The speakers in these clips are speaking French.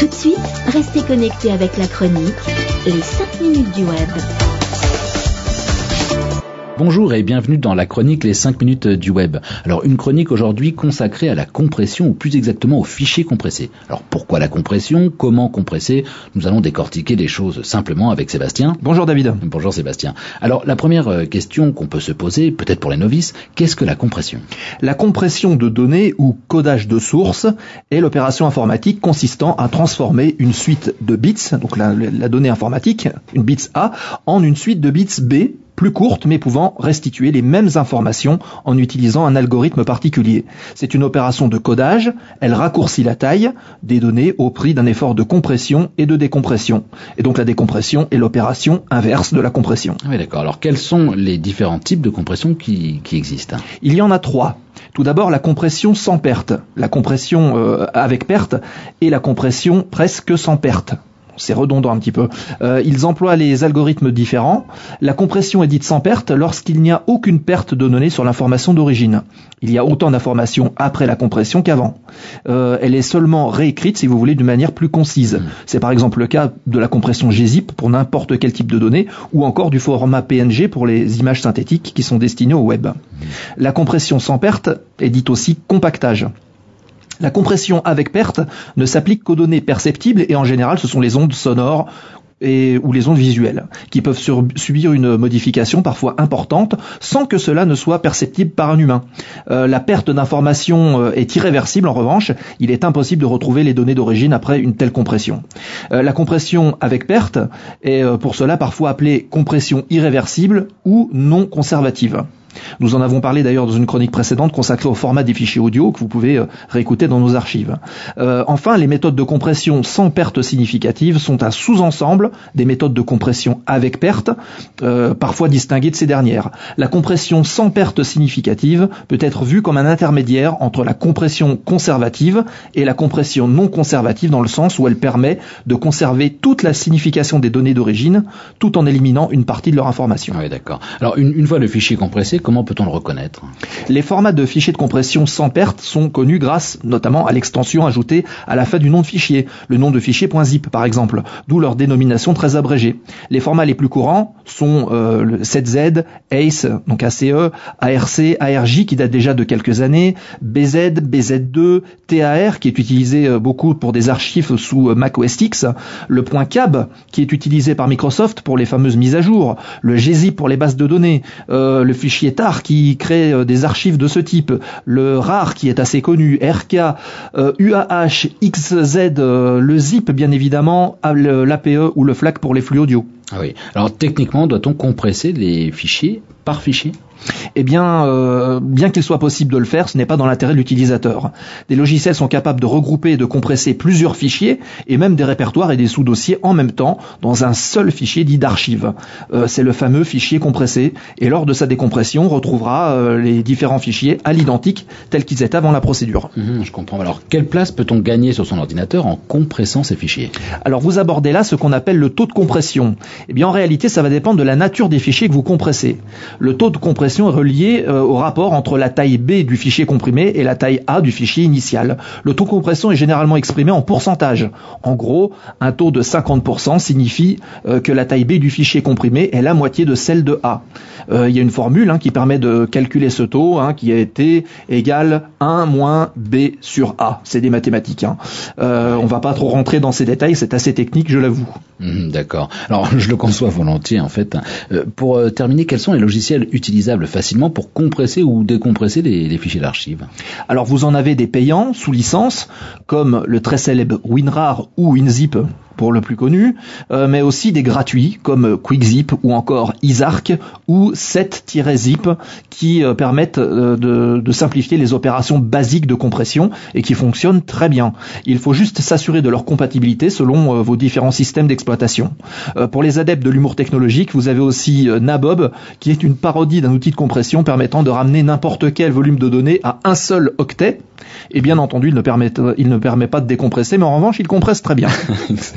Tout de suite, restez connectés avec la chronique Les 5 minutes du web. Bonjour et bienvenue dans la chronique Les 5 minutes du web. Alors une chronique aujourd'hui consacrée à la compression ou plus exactement aux fichiers compressés. Alors pourquoi la compression? Comment compresser? Nous allons décortiquer les choses simplement avec Sébastien. Bonjour David. Bonjour Sébastien. Alors la première question qu'on peut se poser, peut-être pour les novices, qu'est-ce que la compression? La compression de données ou codage de source est l'opération informatique consistant à transformer une suite de bits, donc la donnée informatique, une bits A, en une suite de bits B, plus courte mais pouvant restituer les mêmes informations en utilisant un algorithme particulier. C'est une opération de codage, elle raccourcit la taille des données au prix d'un effort de compression et de décompression. Et donc la décompression est l'opération inverse de la compression. Oui, d'accord. Alors quels sont les différents types de compression qui existent? Il y en a 3. Tout d'abord, la compression sans perte, la compression avec perte et la compression presque sans perte. C'est redondant un petit peu. Ils emploient les algorithmes différents. La compression est dite sans perte lorsqu'il n'y a aucune perte de données sur l'information d'origine. Il y a autant d'informations après la compression qu'avant. Elle est seulement réécrite, si vous voulez, d'une manière plus concise. C'est par exemple le cas de la compression gzip pour n'importe quel type de données ou encore du format PNG pour les images synthétiques qui sont destinées au web. La compression sans perte est dite aussi compactage. La compression avec perte ne s'applique qu'aux données perceptibles et en général ce sont les ondes sonores ou les ondes visuelles qui peuvent subir une modification parfois importante sans que cela ne soit perceptible par un humain. La perte d'information est irréversible en revanche, il est impossible de retrouver les données d'origine après une telle compression. La compression avec perte est pour cela parfois appelée compression irréversible ou non conservative. Nous en avons parlé d'ailleurs dans une chronique précédente consacrée au format des fichiers audio que vous pouvez réécouter dans nos archives. Enfin, les méthodes de compression sans perte significative sont un sous-ensemble des méthodes de compression avec perte, parfois distinguées de ces dernières. La compression sans perte significative peut être vue comme un intermédiaire entre la compression conservative et la compression non conservative dans le sens où elle permet de conserver toute la signification des données d'origine tout en éliminant une partie de leur information. Oui, d'accord. Alors une fois le fichier compressé, comment peut-on le reconnaître? Les formats de fichiers de compression sans perte sont connus grâce notamment à l'extension ajoutée à la fin du nom de fichier, le nom de fichier .zip par exemple, d'où leur dénomination très abrégée. Les formats les plus courants sont le 7Z, ACE, donc ACE, ARC, ARJ qui date déjà de quelques années, BZ, BZ2, TAR qui est utilisé beaucoup pour des archives sous Mac OS X, le .cab qui est utilisé par Microsoft pour les fameuses mises à jour, le gzip pour les bases de données, le fichier TAR qui crée des archives de ce type, le RAR qui est assez connu, RK, UAH, XZ, le zip bien évidemment, l'APE ou le FLAC pour les flux audio. Ah oui. Alors techniquement, doit-on compresser les fichiers par fichier? Eh bien, bien qu'il soit possible de le faire, ce n'est pas dans l'intérêt de l'utilisateur. Des logiciels sont capables de regrouper et de compresser plusieurs fichiers et même des répertoires et des sous-dossiers en même temps dans un seul fichier dit d'archive. C'est le fameux fichier compressé et lors de sa décompression, on retrouvera les différents fichiers à l'identique tels qu'ils étaient avant la procédure. Je comprends. Alors, quelle place peut-on gagner sur son ordinateur en compressant ces fichiers? Alors, vous abordez là ce qu'on appelle le taux de compression. Eh bien, en réalité, ça va dépendre de la nature des fichiers que vous compressez. Le taux de compression est relié au rapport entre la taille B du fichier comprimé et la taille A du fichier initial. Le taux de compression est généralement exprimé en pourcentage. En gros, un taux de 50% signifie que la taille B du fichier comprimé est la moitié de celle de A. Il y a une formule qui permet de calculer ce taux qui a été égal 1 moins B sur A. C'est des mathématiques. On va pas trop rentrer dans ces détails, c'est assez technique, je l'avoue. D'accord. Alors, je le conçois volontiers en fait. Pour terminer, quels sont les logiciels utilisables facilement pour compresser ou décompresser les fichiers d'archives? Alors vous en avez des payants sous licence comme le très célèbre WinRAR ou WinZip pour le plus connu, mais aussi des gratuits comme QuickZip ou encore Isarc ou 7-zip qui permettent de simplifier les opérations basiques de compression et qui fonctionnent très bien. Il faut juste s'assurer de leur compatibilité selon vos différents systèmes d'exploitation. Pour les adeptes de l'humour technologique, vous avez aussi Nabob qui est une parodie d'un outil de compression permettant de ramener n'importe quel volume de données à un seul octet. Et bien entendu, il ne permet pas de décompresser, mais en revanche, il compresse très bien. Excellent.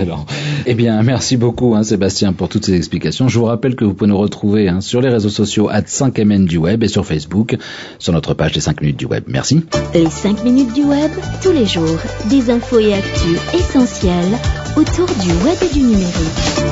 Excellent. Eh bien, merci beaucoup Sébastien pour toutes ces explications. Je vous rappelle que vous pouvez nous retrouver sur les réseaux sociaux @5MN du web et sur Facebook, sur notre page des 5 minutes du web. Merci. Les 5 minutes du web, tous les jours, des infos et actus essentielles autour du web et du numérique.